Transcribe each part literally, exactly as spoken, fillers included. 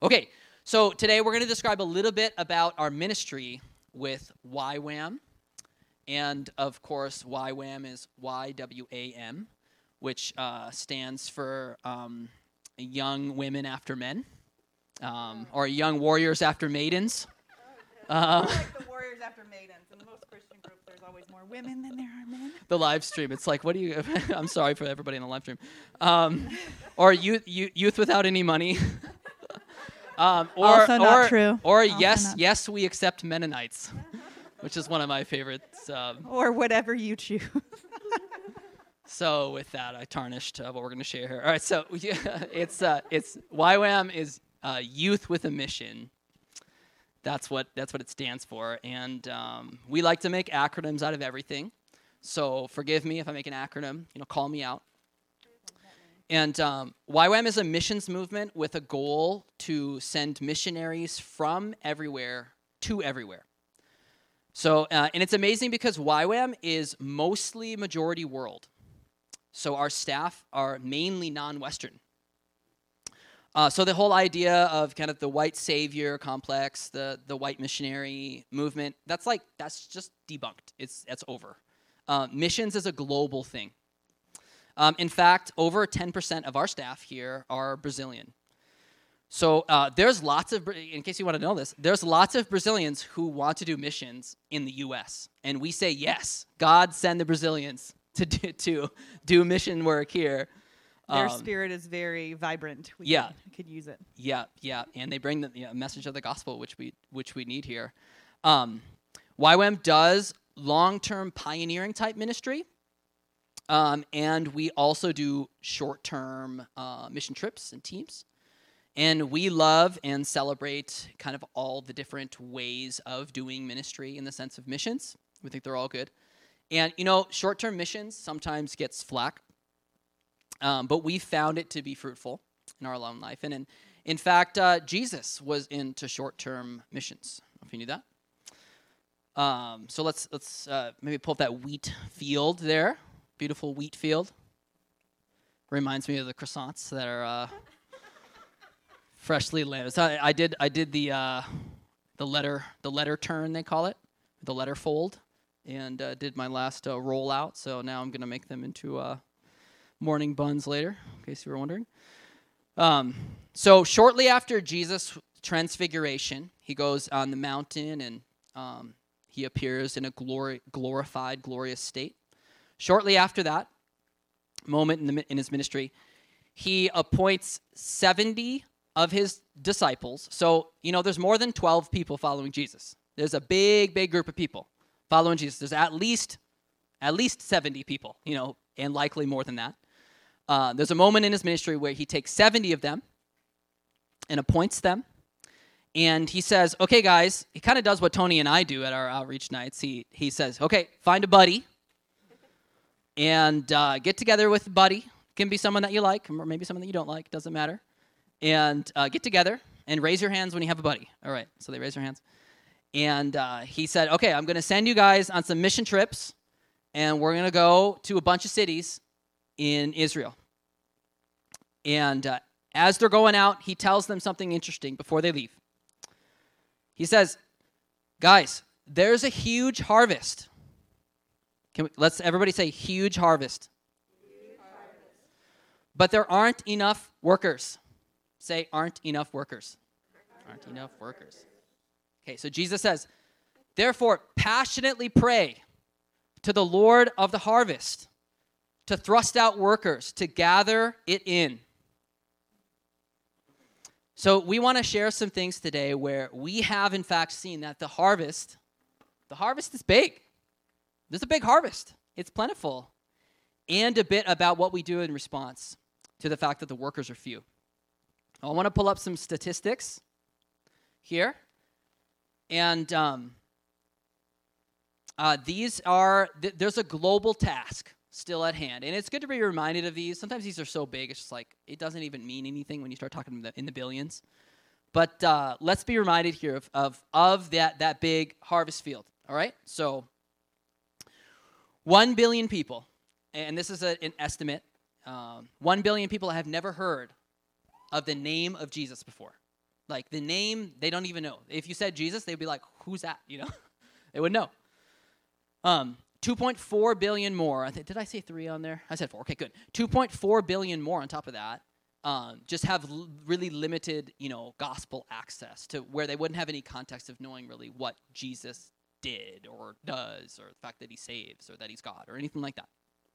Okay, so today we're going to describe a little bit about our ministry with Y WAM. And of course, Y WAM is Y W A M, which uh, stands for um, Young Women After Men, um, or Young Warriors After Maidens. Uh, like the Warriors After Maidens. In most Christian groups, there's always more women than there are men. The live stream, it's like, what do you, I'm sorry for everybody in the live stream. Um, or youth, youth without any money. um, or, also not or, true. Or Also yes, not. yes, we accept Mennonites, which is one of my favorites. Um, Or whatever you choose. So with that, I tarnished uh, what we're going to share here. All right, so yeah, it's uh, it's Y WAM is uh, Youth with a Mission. That's what that's what it stands for, and um, we like to make acronyms out of everything. So forgive me if I make an acronym. You know, call me out. And um, Y WAM is a missions movement with a goal to send missionaries from everywhere to everywhere. So, uh, and it's amazing because Y WAM is mostly majority world. So our staff are mainly non-Western. Uh, so the whole idea of kind of the white savior complex, the the white missionary movement, that's like, that's just debunked. It's that's over. Uh, missions is a global thing. Um, in fact, over ten percent of our staff here are Brazilian. So uh, there's lots of, in case you want to know this, there's lots of Brazilians who want to do missions in the U S. And we say, yes, God send the Brazilians to do, to do mission work here. Their Um, spirit is very vibrant. We yeah. could, we could use it. Yeah, yeah, and they bring the yeah, message of the gospel, which we which we need here. Um, Y WAM does long-term pioneering type ministry, um, and we also do short-term uh, mission trips and teams. And we love and celebrate kind of all the different ways of doing ministry in the sense of missions. We think they're all good. And, you know, short-term missions sometimes gets flack, um, but we found it to be fruitful in our own life. And in, in fact, uh, Jesus was into short-term missions. I don't know if you knew that. Um, so let's let's uh, maybe pull up that wheat field there. Beautiful wheat field. Reminds me of the croissants that are uh, freshly landed. So I, I did I did the uh, the letter the letter turn, they call it, the letter fold. And uh, did my last uh, rollout, so now I'm going to make them into uh, morning buns later, in case you were wondering. Um, so shortly after Jesus' transfiguration, he goes on the mountain and um, he appears in a glory, glorified, glorious state. Shortly after that moment in, the, in his ministry, he appoints seventy of his disciples. So, you know, there's more than twelve people following Jesus. There's a big, big group of people following Jesus. There's at least at least seventy people, you know, and likely more than that. Uh, there's a moment in his ministry where he takes seventy of them and appoints them. And he says, okay, guys, he kind of does what Tony and I do at our outreach nights. He he says, okay, find a buddy and uh, get together with a buddy. It can be someone that you like or maybe someone that you don't like. Doesn't matter. And uh, get together and raise your hands when you have a buddy. All right, so they raise their hands. And uh, he said, okay, I'm going to send you guys on some mission trips, and we're going to go to a bunch of cities in Israel. And uh, as they're going out, he tells them something interesting before they leave. He says, guys, there's a huge harvest. Can we, let's everybody say huge harvest. Huge harvest. But there aren't enough workers. Say, aren't enough workers. Aren't enough workers. Okay, so Jesus says, therefore, passionately pray to the Lord of the harvest to thrust out workers, to gather it in. So we want to share some things today where we have, in fact, seen that the harvest, the harvest is big. There's a big harvest. It's plentiful. And a bit about what we do in response to the fact that the workers are few. I want to pull up some statistics here. And um, uh, these are, th- there's a global task still at hand. And it's good to be reminded of these. Sometimes these are so big, it's just like, it doesn't even mean anything when you start talking in the, in the billions. But uh, let's be reminded here of, of, of that, that big harvest field, all right? So, one billion people, and this is a, an estimate, um, one billion people have never heard of the name of Jesus before. Like the name, they don't even know. If you said Jesus, they'd be like, who's that? You know, they would know. Um, two point four billion more. I th- did I say three on there? I said four. Okay, good. two point four billion more on top of that. Um, just have l- really limited, you know, gospel access to where they wouldn't have any context of knowing really what Jesus did or does, or the fact that he saves or that he's God or anything like that.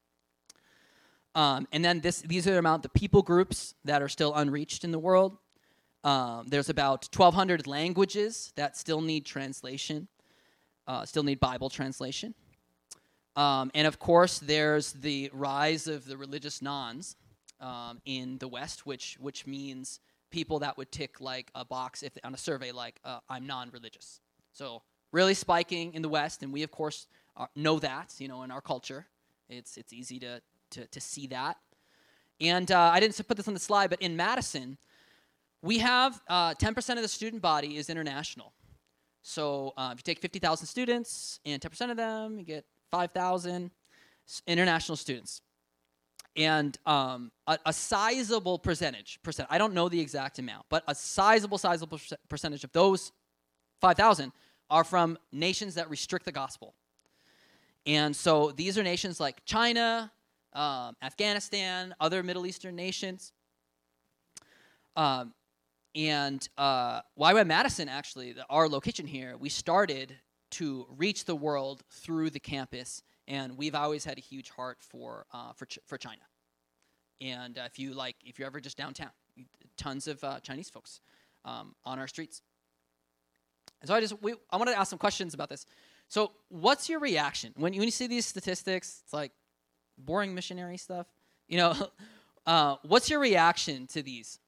Um, and then this, these are the amount the people groups that are still unreached in the world. Um, there's about twelve hundred languages that still need translation, uh, still need Bible translation. Um, and of course, there's the rise of the religious nons um, in the West, which which means people that would tick like a box if on a survey like uh, I'm non-religious. So really spiking in the West, and we of course are, know that, you know, in our culture, it's it's easy to to, to see that. And uh, I didn't put this on the slide, but in Madison, we have uh, ten percent of the student body is international. So uh, if you take fifty thousand students and ten percent of them, you get five thousand international students. And um, a, a sizable percentage, percent, I don't know the exact amount, but a sizable, sizable percentage of those five thousand are from nations that restrict the gospel. And so these are nations like China, um, Afghanistan, other Middle Eastern nations. Um, and uh, Y WAM Madison, actually, the, our location here, we started to reach the world through the campus, and we've always had a huge heart for uh, for Ch- for China. And uh, if you like, if you're ever just downtown, tons of uh, Chinese folks um, on our streets. And so I just we, I wanted to ask some questions about this. So, what's your reaction when you, when you see these statistics? It's like boring missionary stuff, you know. uh, what's your reaction to these?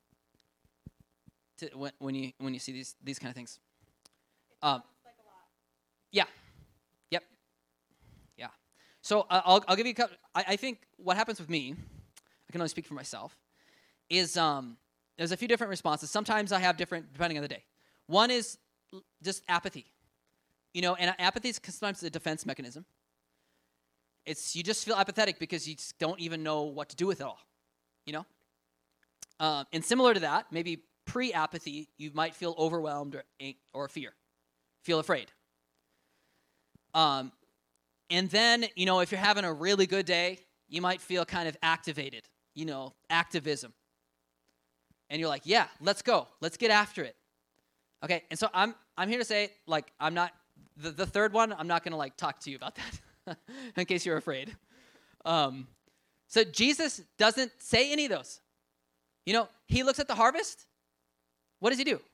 To when, when you when you see these these kind of things? Um, like a lot. Yeah. Yep. Yeah. So uh, I'll I'll give you a couple. I, I think what happens with me, I can only speak for myself, is um there's a few different responses. Sometimes I have different depending on the day. One is l- just apathy, you know, and apathy is sometimes a defense mechanism. It's you just feel apathetic because you just don't even know what to do with it all, you know. Um, and similar to that, maybe pre-apathy, you might feel overwhelmed or or fear, feel afraid. Um, and then, you know, if you're having a really good day, you might feel kind of activated, you know, activism. And you're like, yeah, let's go. Let's get after it. Okay, and so I'm I'm here to say, like, I'm not, the, the third one, I'm not going to, like, talk to you about that in case you're afraid. Um, so Jesus doesn't say any of those. You know, he looks at the harvest. What does he do?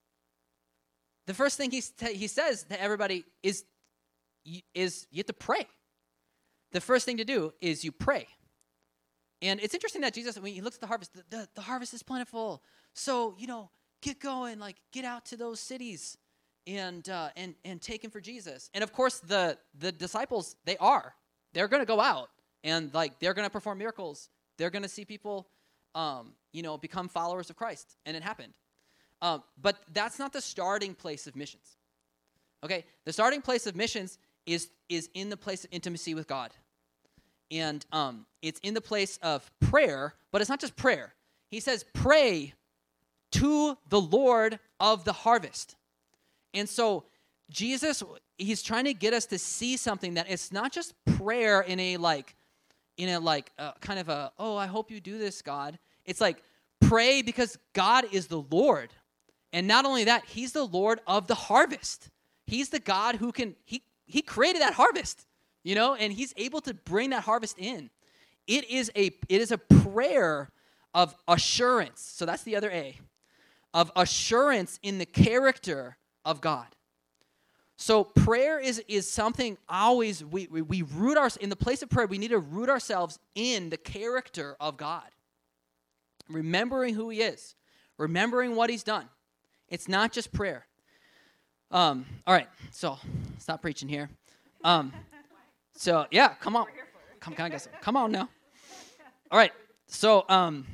The first thing he, he says to everybody is, is you have to pray. The first thing to do is you pray. And it's interesting that Jesus, when he looks at the harvest, the, the, the harvest is plentiful. So, you know, get going, like get out to those cities and uh, and and take him for Jesus. And of course, the the disciples, they are. They're going to go out and like they're going to perform miracles. They're going to see people, um, you know, become followers of Christ. And it happened. Um, but that's not the starting place of missions. Okay, the starting place of missions is is in the place of intimacy with God. And um, it's in the place of prayer, but it's not just prayer. He says, pray to the Lord of the harvest. And so Jesus, he's trying to get us to see something that it's not just prayer in a like, in a like uh, kind of a, oh, I hope you do this, God. It's like pray because God is the Lord. And not only that, he's the Lord of the harvest. He's the God who can, he he created that harvest, you know, and he's able to bring that harvest in. It is a it is a prayer of assurance. So that's the other A, of assurance in the character of God. So prayer is is something always, we, we, we root our, in the place of prayer, we need to root ourselves in the character of God. Remembering who he is, remembering what he's done. It's not just prayer. Um, all right, so stop preaching here. Um, so yeah, come on, come, come, come on now. All right, so um,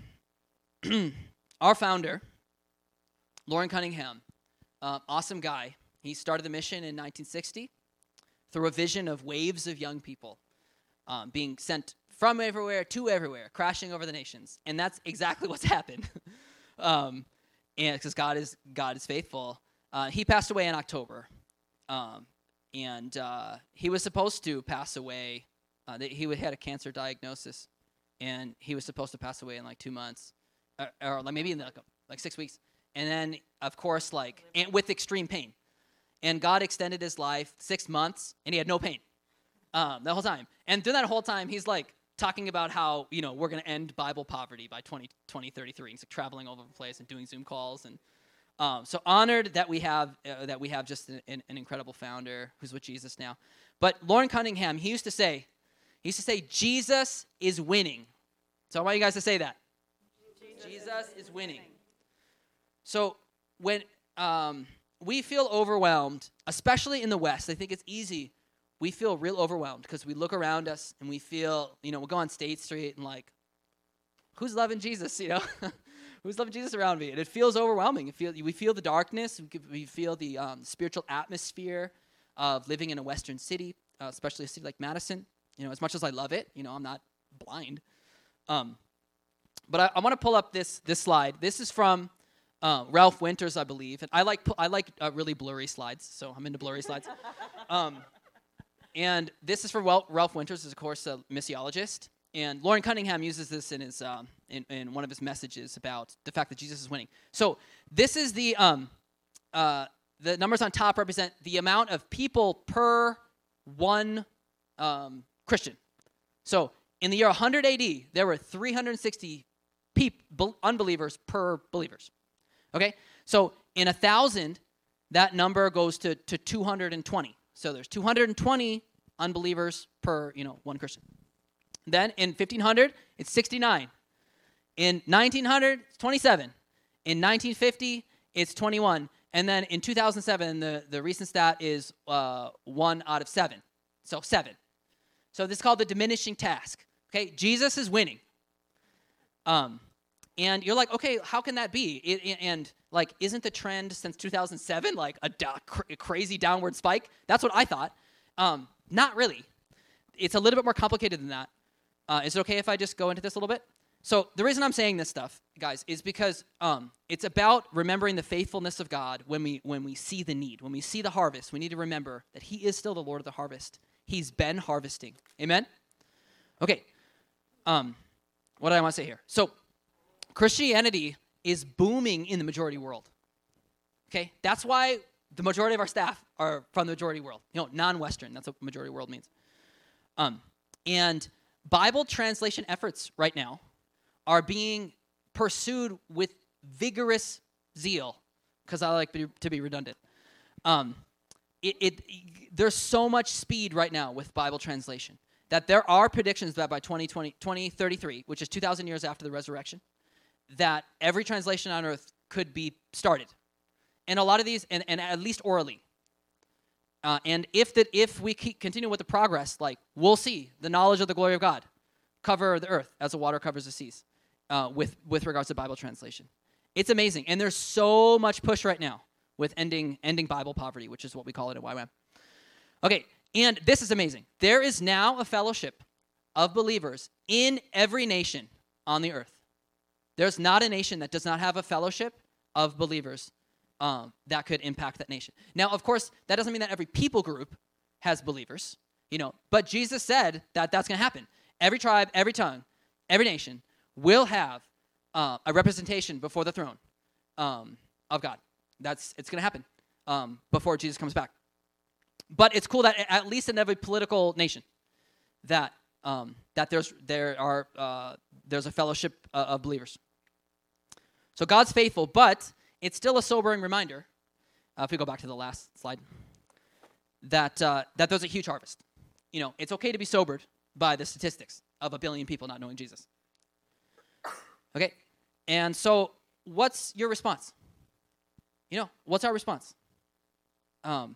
our founder, Loren Cunningham, uh, awesome guy. He started the mission in nineteen sixty through a vision of waves of young people um, being sent from everywhere to everywhere, crashing over the nations, and that's exactly what's happened. um, and because God is God is faithful. Uh, he passed away in October, um, and uh, he was supposed to pass away. Uh, they, he had a cancer diagnosis, and he was supposed to pass away in like two months, or, or like maybe in like, like six weeks. And then, of course, like and with extreme pain, and God extended his life six months, and he had no pain um, the whole time. And through that whole time, he's like talking about how, you know, we're going to end Bible poverty by twenty thirty-three. He's like traveling all over the place and doing Zoom calls. And um, so honored that we have uh, that we have just an, an, an incredible founder who's with Jesus now. But Loren Cunningham, he used to say, he used to say, Jesus is winning. So I want you guys to say that. Jesus, Jesus is winning. So when um, we feel overwhelmed, especially in the West, I think it's easy. We feel real overwhelmed because we look around us and we feel, you know, we'll go on State Street and like, who's loving Jesus, you know? Who's loving Jesus around me? And it feels overwhelming. It feel, we feel the darkness. We feel the um, spiritual atmosphere of living in a Western city, uh, especially a city like Madison. You know, as much as I love it, you know, I'm not blind. Um, but I, I want to pull up this this slide. This is from uh, Ralph Winters, I believe. And I like I like uh, really blurry slides, so I'm into blurry slides. Um, and this is from Wel- Ralph Winters, is of course a missiologist. And Loren Cunningham uses this in his um, in, in one of his messages about the fact that Jesus is winning. So this is the um, uh, the numbers on top represent the amount of people per one um, Christian. So in the year one hundred A D, there were three hundred sixty peop- unbelievers per believers. Okay, so in a thousand, that number goes to, to two hundred twenty. So there's two hundred twenty unbelievers per, you know, one Christian. Then in fifteen hundred, it's sixty-nine. In nineteen hundred, it's twenty-seven. In nineteen fifty, it's twenty-one. And then in two thousand seven, the, the recent stat is uh, one out of seven. So seven. So this is called the diminishing task. Okay, Jesus is winning. Um, and you're like, okay, how can that be? It, it, and like, isn't the trend since two thousand seven like a, da- cr- a crazy downward spike? That's what I thought. Um, not really. It's a little bit more complicated than that. Uh, is it okay if I just go into this a little bit? So the reason I'm saying this stuff, guys, is because um, it's about remembering the faithfulness of God when we when we see the need, when we see the harvest. We need to remember that He is still the Lord of the harvest. He's been harvesting. Amen? Okay. Um, what do I want to say here? So Christianity is booming in the majority world. Okay? That's why the majority of our staff are from the majority world. You know, non-Western. That's what majority world means. Um, and Bible translation efforts right now are being pursued with vigorous zeal, because I like to be redundant. Um, it, it, there's so much speed right now with Bible translation that there are predictions that by twenty twenty, twenty thirty-three, which is two thousand years after the resurrection, that every translation on earth could be started. And a lot of these, and, and at least orally. Uh, and if that, if we keep, continue with the progress, like, we'll see the knowledge of the glory of God cover the earth as the water covers the seas uh, with, with regards to Bible translation. It's amazing. And there's so much push right now with ending ending Bible poverty, which is what we call it at Y WAM. Okay, and this is amazing. There is now a fellowship of believers in every nation on the earth. There's not a nation that does not have a fellowship of believers um, that could impact that nation. Now, of course, that doesn't mean that every people group has believers, you know, but Jesus said that that's going to happen. Every tribe, every tongue, every nation will have uh, a representation before the throne um, of God. That's it's going to happen um, before Jesus comes back. But it's cool that at least in every political nation that um, that there's there are uh, there's a fellowship uh, of believers. So God's faithful, but it's still a sobering reminder. Uh, if we go back to the last slide, that uh, that there's a huge harvest. You know, it's okay to be sobered by the statistics of a billion people not knowing Jesus. Okay, and so what's your response? You know, what's our response? Um,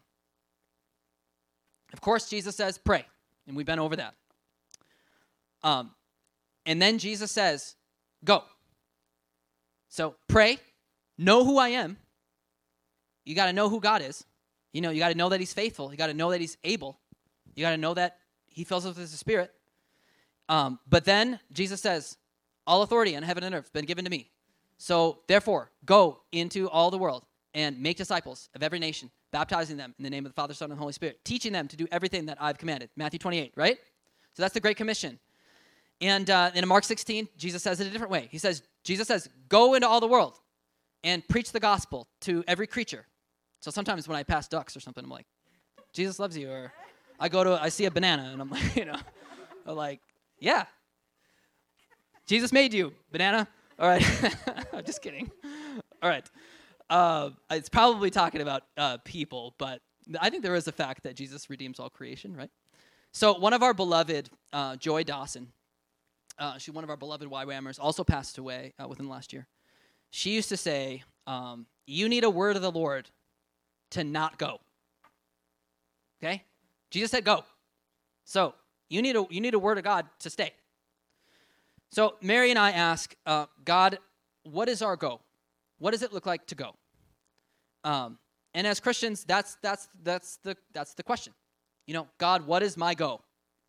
of course, Jesus says, pray, and we've been over that. Um, and then Jesus says, go. So pray, know who I am. You got to know who God is. You know, you got to know that He's faithful. You got to know that He's able. You got to know that He fills us with His Spirit. Um, but then Jesus says, all authority in heaven and earth has been given to me. So therefore, go into all the world and make disciples of every nation, baptizing them in the name of the Father, Son, and Holy Spirit, teaching them to do everything that I've commanded. Matthew twenty-eight, right? So that's the Great Commission. And uh, in Mark sixteen, Jesus says it a different way. He says, Jesus says, go into all the world and preach the gospel to every creature. So sometimes when I pass ducks or something, I'm like, Jesus loves you. Or I go to, I see a banana, and I'm like, you know, I'm like, yeah. Jesus made you, banana. All right. I'm just kidding. All right. Uh, it's probably talking about uh, people, but I think there is a fact that Jesus redeems all creation, right? So one of our beloved, uh, Joy Dawson, uh, she's one of our beloved Y WAMers, also passed away uh, within the last year. She used to say, um, you need a word of the Lord to not go. Okay? Jesus said go. So you need a you need a word of God to stay. So Mary and I ask, uh, God, what is our go? What does it look like to go? Um, and as Christians, that's that's that's the that's the question. You know, God, what is my go?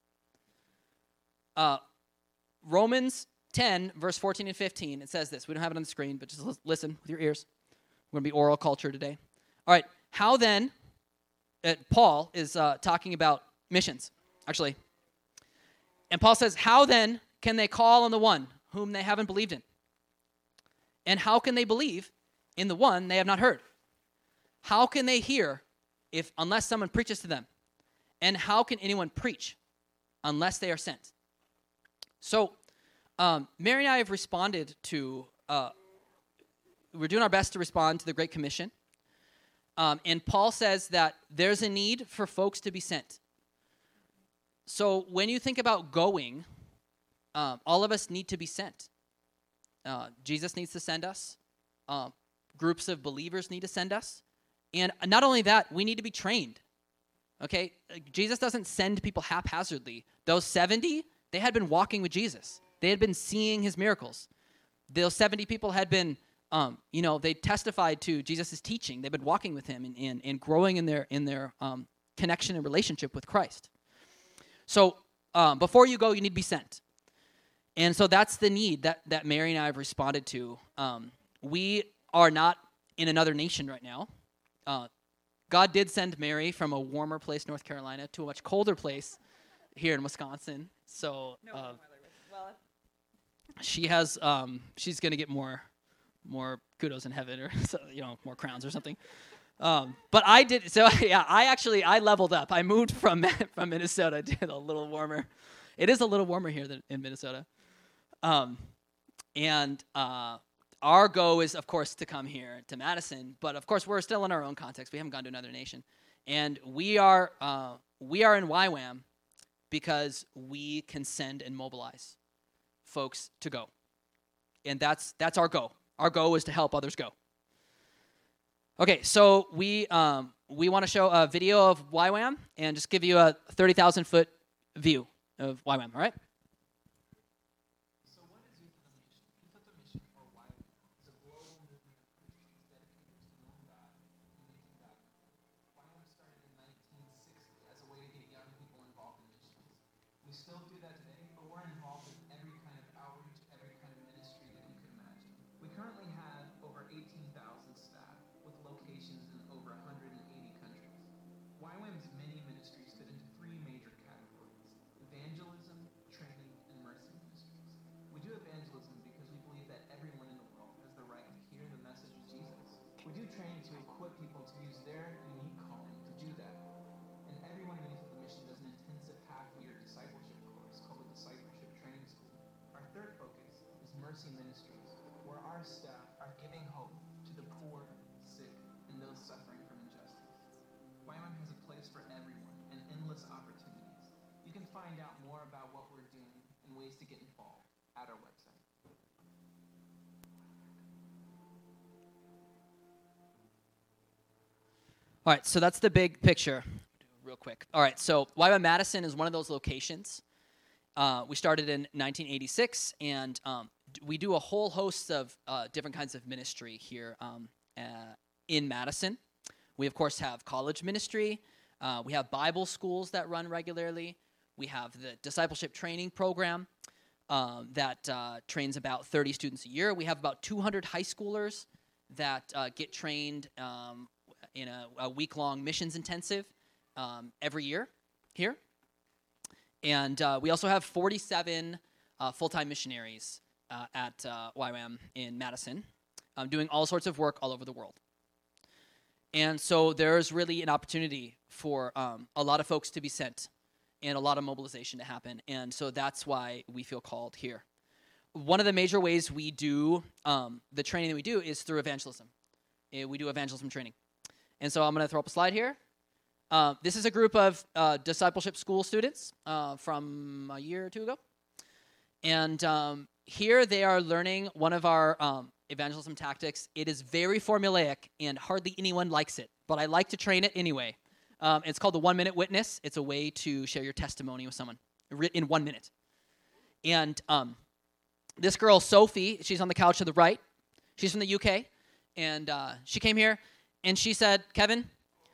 Uh, Romans ten, verse fourteen and fifteen, it says this. We don't have it on the screen, but just listen with your ears. We're going to be oral culture today. All right, how then, uh, Paul is uh, talking about missions, actually. And Paul says, how then can they call on the one whom they haven't believed in? And how can they believe in the one they have not heard? How can they hear if unless someone preaches to them? And how can anyone preach unless they are sent? So um, Mary and I have responded to, uh, we're doing our best to respond to the Great Commission. Um, and Paul says that there's a need for folks to be sent. So when you think about going, um, all of us need to be sent. Uh, Jesus needs to send us. Uh, groups of believers need to send us. And not only that, we need to be trained. Okay? Jesus doesn't send people haphazardly. Those seventy, they had been walking with Jesus. They had been seeing his miracles. Those seventy people had been, um, you know, they testified to Jesus' teaching. They've been walking with him and, and, and growing in their, in their um, connection and relationship with Christ. So um, before you go, you need to be sent. And so that's the need that, that Mary and I have responded to. Um, we are not in another nation right now. Uh, God did send Mary from a warmer place, North Carolina, to a much colder place here in Wisconsin. So No, uh, well, she has, um, she's going to get more more kudos in heaven, or so, you know, more crowns or something. Um, but I did, so yeah, I actually, I leveled up. I moved from from Minnesota to a little warmer. It is a little warmer here than in Minnesota. Um, and uh, our goal is, of course, to come here to Madison. But of course, we're still in our own context. We haven't gone to another nation, and we are uh, we are in Y WAM because we can send and mobilize folks to go, and that's that's our goal. Our goal is to help others go. Okay, so we um, we want to show a video of Y WAM and just give you a thirty thousand foot view of Y WAM. All right. Mercy Ministries, where our staff are giving hope to the poor, sick, and those suffering from injustice. Y WAM has a place for everyone and endless opportunities. You can find out more about what we're doing and ways to get involved at our website. All right, so that's the big picture, real quick. All right, so Y WAM Madison is one of those locations. Uh, we started in nineteen eighty-six, and um, we do a whole host of uh, different kinds of ministry here um, uh, in Madison. We, of course, have college ministry. Uh, we have Bible schools that run regularly. We have the discipleship training program. um, that uh, trains about thirty students a year. We have about two hundred high schoolers that uh, get trained um, in a, a week-long missions intensive um, every year here. And uh, we also have forty-seven uh, full-time missionaries uh, at uh, Y WAM in Madison, um, doing all sorts of work all over the world. And so there's really an opportunity for um, a lot of folks to be sent and a lot of mobilization to happen. And so that's why we feel called here. One of the major ways we do um, the training that we do is through evangelism. Uh, we do evangelism training. And so I'm going to throw up a slide here. Uh, this is a group of uh, discipleship school students uh, from a year or two ago. And um, here they are learning one of our um, evangelism tactics. It is very formulaic, and hardly anyone likes it, but I like to train it anyway. Um, it's called the one-minute witness. It's a way to share your testimony with someone in one minute. And um, this girl, Sophie, she's on the couch to the right. She's from the U K, and uh, she came here, and she said, Kevin,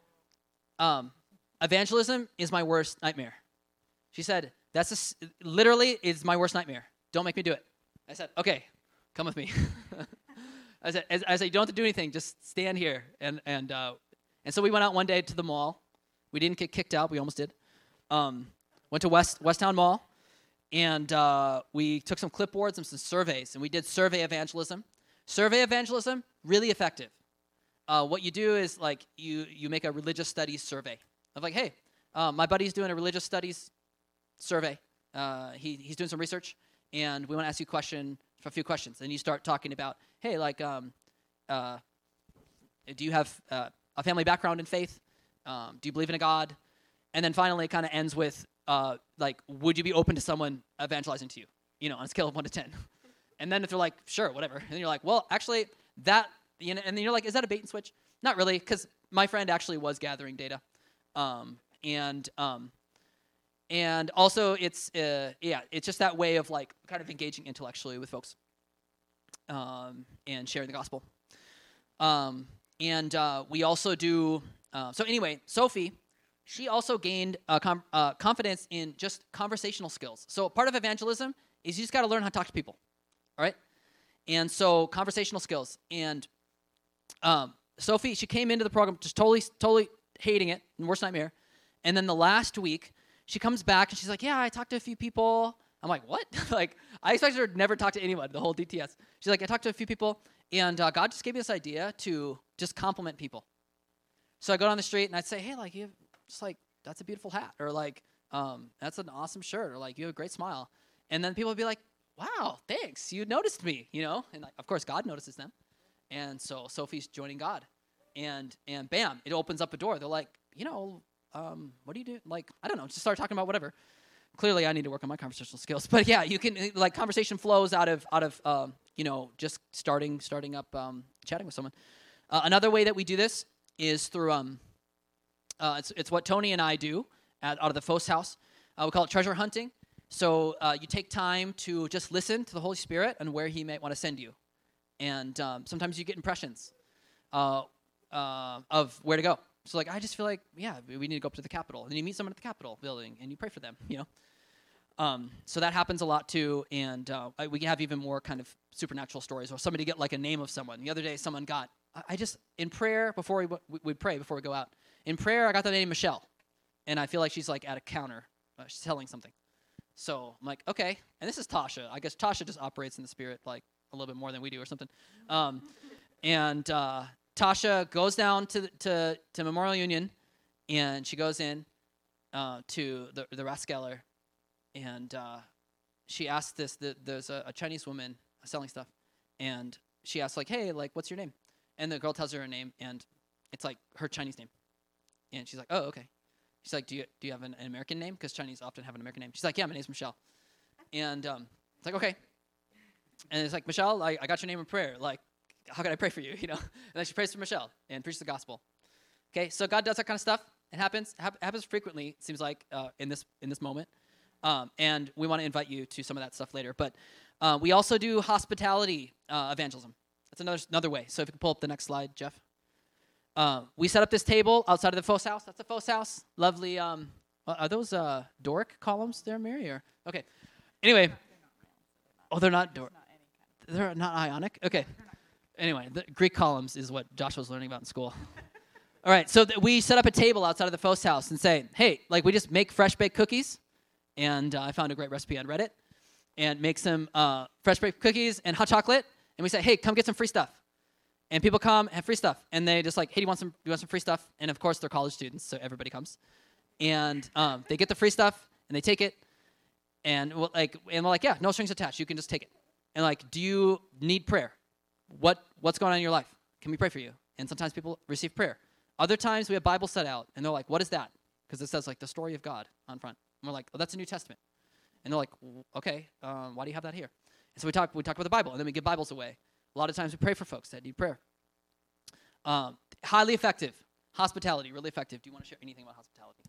um, evangelism is my worst nightmare. She said, that's a s literally is my worst nightmare. Don't make me do it. I said, okay, come with me. I said, I said, you don't have to do anything. Just stand here. And and uh, and so we went out one day to the mall. We didn't get kicked out. We almost did. Um, went to West Westtown Mall, and uh, we took some clipboards and some surveys, and we did survey evangelism. Survey evangelism, really effective. Uh, what you do is like you you make a religious studies survey of like, hey, uh, my buddy's doing a religious studies survey. Uh, he he's doing some research, and we want to ask you a question, a few questions. And you start talking about, hey, like, um, uh, do you have uh, a family background in faith? Um, do you believe in a God? And then finally, it kind of ends with, uh, like, would you be open to someone evangelizing to you? You know, on a scale of one to ten. And then if they're like, sure, whatever. And then you're like, well, actually, that, you know, and then you're like, is that a bait and switch? Not really, because my friend actually was gathering data. Um, and um, and also, it's, uh, yeah, it's just that way of, like, kind of engaging intellectually with folks um, and sharing the gospel. Um, and uh, we also do, uh, so anyway, Sophie, she also gained uh, com uh, confidence in just conversational skills. So part of evangelism is you just got to learn how to talk to people, all right? And so conversational skills. And um, Sophie, she came into the program just totally, totally hating it, worst nightmare. And then the last week, she comes back and she's like, yeah, I talked to a few people. I'm like, what? Like, I expected her to never talk to anyone, the whole D T S. She's like, I talked to a few people, and uh, God just gave me this idea to just compliment people. So I go down the street and I'd say, hey, like, you have just like, that's a beautiful hat, or like, um, that's an awesome shirt, or like, you have a great smile. And then people would be like, wow, thanks, you noticed me, you know? And like, of course, God notices them. And so Sophie's joining God. And and bam, it opens up a door. They're like, you know, um, what do you do? Like, I don't know, just start talking about whatever. Clearly, I need to work on my conversational skills. But yeah, you can, like, conversation flows out of, out of um, you know, just starting starting up um, chatting with someone. Uh, another way that we do this is through, um, uh, it's, it's what Tony and I do at, out of the Foss House. Uh, we call it treasure hunting. So uh, you take time to just listen to the Holy Spirit and where he might want to send you. And um, sometimes you get impressions uh, uh, of where to go. So like, I just feel like, yeah, we need to go up to the Capitol. And you meet someone at the Capitol building and you pray for them, you know. Um, so that happens a lot too. And uh, we have even more kind of supernatural stories, or somebody get like a name of someone. The other day, someone got, I just, in prayer, before we, we, we pray, before we go out, in prayer, I got the name Michelle. And I feel like she's like at a counter, uh, she's selling something. So I'm like, okay. And this is Tasha. I guess Tasha just operates in the Spirit like a little bit more than we do or something. Um, and uh, Tasha goes down to, to to Memorial Union, and she goes in uh, to the, the Rathskeller, and uh, she asks this, the, there's a, a Chinese woman selling stuff, and she asks, like, hey, like, what's your name? And the girl tells her her name, and it's like her Chinese name. And she's like, oh, okay. She's like, do you do you have an, an American name? Because Chinese often have an American name. She's like, yeah, my name's Michelle. And um, it's like, okay. And it's like, Michelle, I, I got your name in prayer. Like, how can I pray for you? You know. And then she prays for Michelle and preaches the gospel. Okay, so God does that kind of stuff. It happens. It happens frequently. It seems like uh, in this in this moment. Um, and we want to invite you to some of that stuff later. But uh, we also do hospitality uh, evangelism. That's another another way. So if you can pull up the next slide, Jeff. Uh, we set up this table outside of the Foss House. That's the Foss House. Lovely. Um, are those uh, Doric columns there, Mary? Or okay. Anyway, Oh, they're not Dor- Not any kind they're not Ionic? Okay. Anyway, the Greek columns is what Josh was learning about in school. All right, so th- we set up a table outside of the Fos house and say, hey, like we just make fresh baked cookies, and uh, I found a great recipe on Reddit, and make some uh, fresh baked cookies and hot chocolate, and we say, hey, come get some free stuff. And people come, have free stuff, and they just like, hey, do you want some, do you want some free stuff? And of course, they're college students, so everybody comes. And um, they get the free stuff, and they take it, and we'll, like, and we're like, yeah, no strings attached, you can just take it. And like, do you need prayer? What What's going on in your life? Can we pray for you? And sometimes people receive prayer. Other times we have Bible set out, and they're like, what is that? Because it says like the story of God on front. And we're like, oh, that's a New Testament. And they're like, okay, um, why do you have that here? And so we talk we talk about the Bible, and then we give Bibles away. A lot of times we pray for folks that need prayer. Um, highly effective. Hospitality, really effective. Do you want to share anything about hospitality?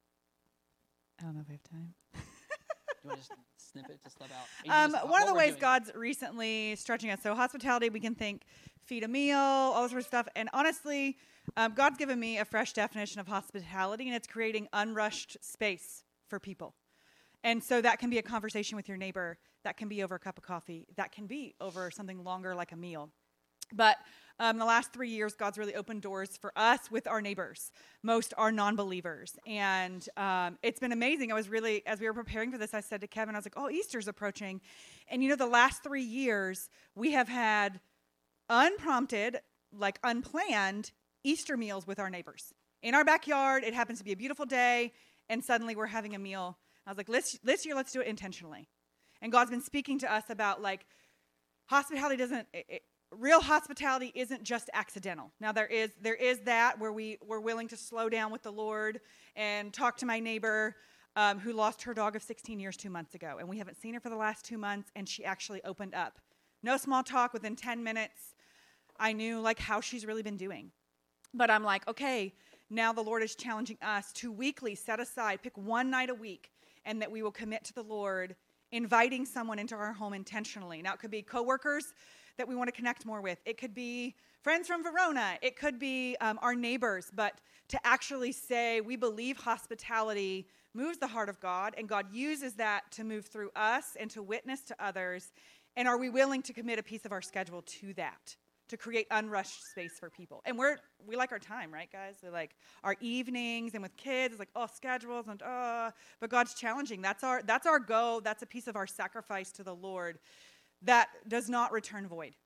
I don't know if I have time. Do you want to just snip it, just let out? Um, Just, uh, one what of the we're ways doing. God's recently stretching us. So hospitality, we can think feed a meal, all this sort of stuff. And honestly, um, God's given me a fresh definition of hospitality, and it's creating unrushed space for people. And so that can be a conversation with your neighbor. That can be over a cup of coffee. That can be over something longer like a meal. But um, the last three years, God's really opened doors for us with our neighbors. Most are non-believers. And um, it's been amazing. I was really, as we were preparing for this, I said to Kevin, I was like, oh, Easter's approaching. And, you know, the last three years, we have had unprompted, like unplanned Easter meals with our neighbors. In our backyard, it happens to be a beautiful day, and suddenly we're having a meal. I was like, let's, this year, let's do it intentionally. And God's been speaking to us about, like, hospitality doesn't... It, it, Real hospitality isn't just accidental. Now there is there is that where we we're willing to slow down with the Lord and talk to my neighbor um, who lost her dog of sixteen years two months ago, and we haven't seen her for the last two months, and she actually opened up. No small talk. Within ten minutes, I knew like how she's really been doing. But I'm like, okay, now the Lord is challenging us to weekly set aside, pick one night a week, and that we will commit to the Lord, inviting someone into our home intentionally. Now it could be coworkers that we want to connect more with. It could be friends from Verona. It could be um, our neighbors. But to actually say we believe hospitality moves the heart of God, and God uses that to move through us and to witness to others. And are we willing to commit a piece of our schedule to that, to create unrushed space for people? And we're we like our time, right, guys? We like our evenings, and with kids, it's like, oh, schedules, and uh, but God's challenging. That's our that's our go. That's a piece of our sacrifice to the Lord that does not return void.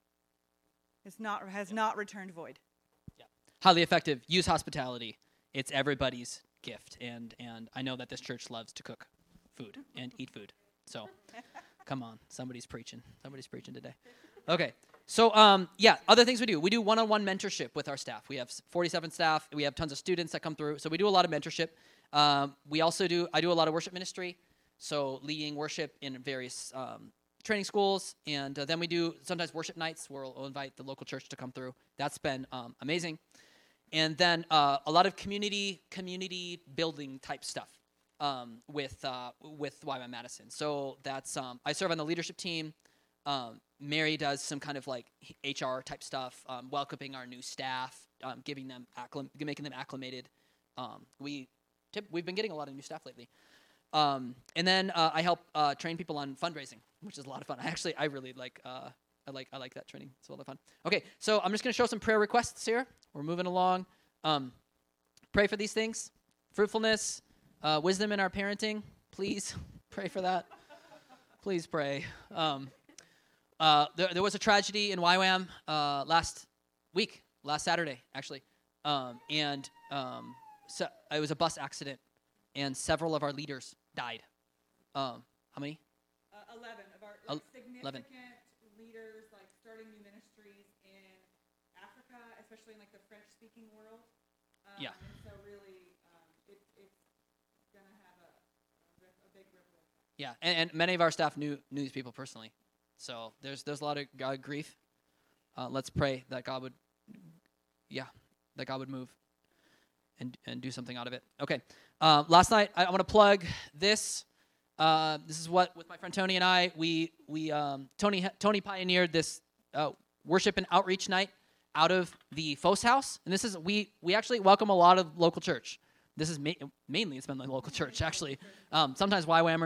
It's not has not returned void. Yeah. Highly effective. Use hospitality. It's everybody's gift, and and I know that this church loves to cook food and eat food. So, come on, somebody's preaching. Somebody's preaching today. Okay. So, um, yeah, other things we do. We do one-on-one mentorship with our staff. We have forty-seven staff. We have tons of students that come through. So we do a lot of mentorship. Um, we also do. I do a lot of worship ministry. So leading worship in various um, training schools, and uh, then we do sometimes worship nights where we'll, we'll invite the local church to come through. That's been um, amazing. And then uh, a lot of community community building type stuff um, with uh, with Y WAM Madison. So that's um, I serve on the leadership team. Um, Mary does some kind of like H R type stuff, um, welcoming our new staff, um, giving them acclim- making them acclimated. Um, we tip- we've been getting a lot of new staff lately. Um, and then uh, I help uh, train people on fundraising, which is a lot of fun. I actually, I really like, uh, I like, I like that training. It's a lot of fun. Okay, so I'm just going to show some prayer requests here. We're moving along. Um, pray for these things: fruitfulness, uh, wisdom in our parenting. Please pray for that. Please pray. Um, uh, there, there was a tragedy in Y WAM uh, last week, last Saturday, actually, um, and um, so it was a bus accident. And several of our leaders died. Um, how many? Uh, Eleven of our El- like, significant eleven. leaders, like starting new ministries in Africa, especially in like the French-speaking world. Um, Yeah. And so really, um, it, it's gonna have a, a, rip, a big ripple effect. Yeah, and, and many of our staff knew knew these people personally. So there's there's a lot of God grief. Uh, let's pray that God would, yeah, that God would move and and do something out of it. Okay. Uh, last night, I, I want to plug this. Uh, this is what, with my friend Tony and I, we we um, Tony Tony pioneered this uh, worship and outreach night out of the Fos house, and this is we we actually welcome a lot of local church. This is ma- mainly it's been the local church actually. Um, sometimes Y WAMers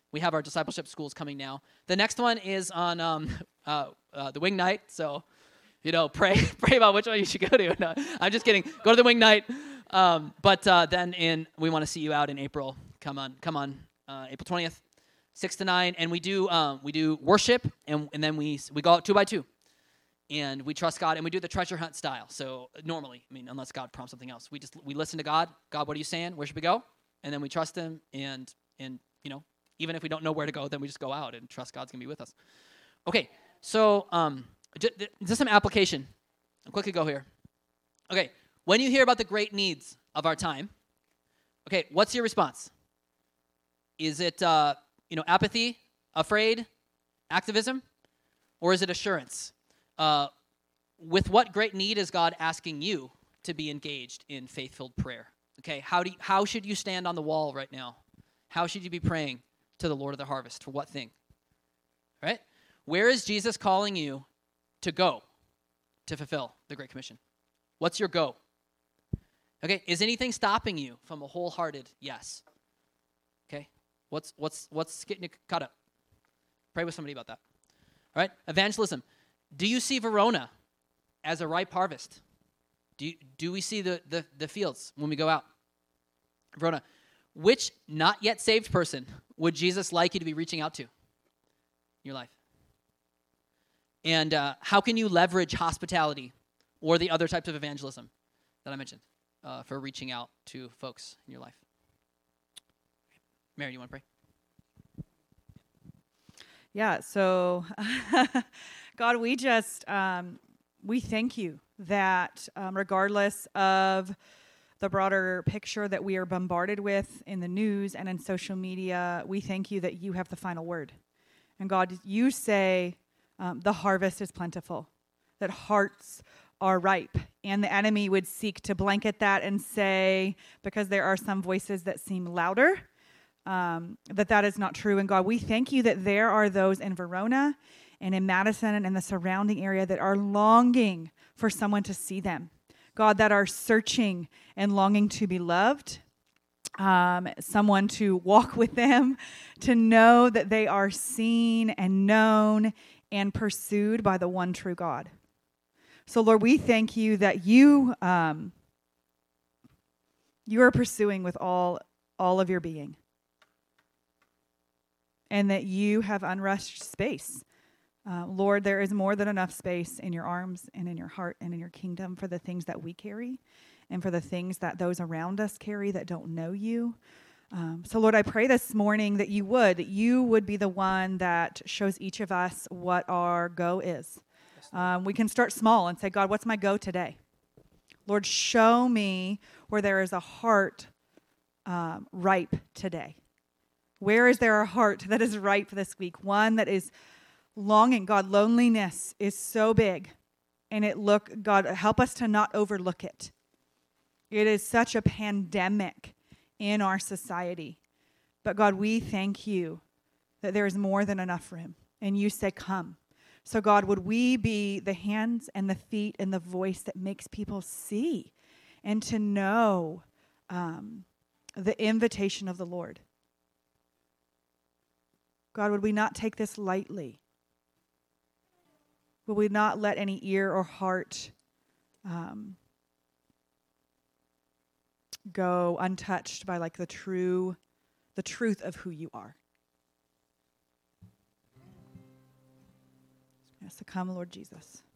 We have our discipleship schools coming now. The next one is on um, uh, uh, the wing night. So, you know, pray pray about which one you should go to. No, I'm just kidding. Go to the wing night. Um, but uh, then in we want to see you out in April. Come on, come on, uh, April twentieth, six to nine, and we do um, we do worship, and and then we we go out two by two, and we trust God, and we do the treasure hunt style. So normally, I mean, unless God prompts something else, we just we listen to God. God, what are you saying? Where should we go? And then we trust Him, and and you know, even if we don't know where to go, then we just go out and trust God's gonna be with us. Okay, so um, just, just some application. I'll quickly go here. Okay, when you hear about the great needs of our time, okay, what's your response? Is it uh, you know, apathy, afraid, activism, or is it assurance? Uh, with what great need is God asking you to be engaged in faith-filled prayer? Okay, how do you, how should you stand on the wall right now? How should you be praying to the Lord of the harvest? For what thing? Right? Where is Jesus calling you to go to fulfill the Great Commission? What's your go? Okay, is anything stopping you from a wholehearted yes? Okay, what's what's what's getting you caught up? Pray with somebody about that. All right, evangelism. Do you see Verona as a ripe harvest? Do you, do we see the, the the fields when we go out? Verona, which not yet saved person would Jesus like you to be reaching out to in your life? And uh, how can you leverage hospitality or the other types of evangelism that I mentioned uh, for reaching out to folks in your life? Mary, you want to pray? Yeah, so God, we just, um, we thank you that um, regardless of the broader picture that we are bombarded with in the news and in social media, we thank you that you have the final word. And God, you say um, the harvest is plentiful, that hearts are ripe, and the enemy would seek to blanket that and say, because there are some voices that seem louder, Um, that that is not true. And God, we thank you that there are those in Verona and in Madison and in the surrounding area that are longing for someone to see them. God, that are searching and longing to be loved, um, someone to walk with them, to know that they are seen and known and pursued by the one true God. So, Lord, we thank you that you um, you are pursuing with all all of your being. And that you have unrushed space. Uh, Lord, there is more than enough space in your arms and in your heart and in your kingdom for the things that we carry and for the things that those around us carry that don't know you. Um, so, Lord, I pray this morning that you would, that you would be the one that shows each of us what our go is. Um, we can start small and say, God, what's my go today? Lord, show me where there is a heart um, ripe today. Where is there a heart that is ripe this week? One that is longing. God, loneliness is so big. And it look, God, help us to not overlook it. It is such a pandemic in our society. But God, we thank you that there is more than enough room. And you say, come. So God, would we be the hands and the feet and the voice that makes people see and to know um, the invitation of the Lord? God, would we not take this lightly? Will we not let any ear or heart um, go untouched by like the true, the truth of who you are? Yes, so come, Lord Jesus.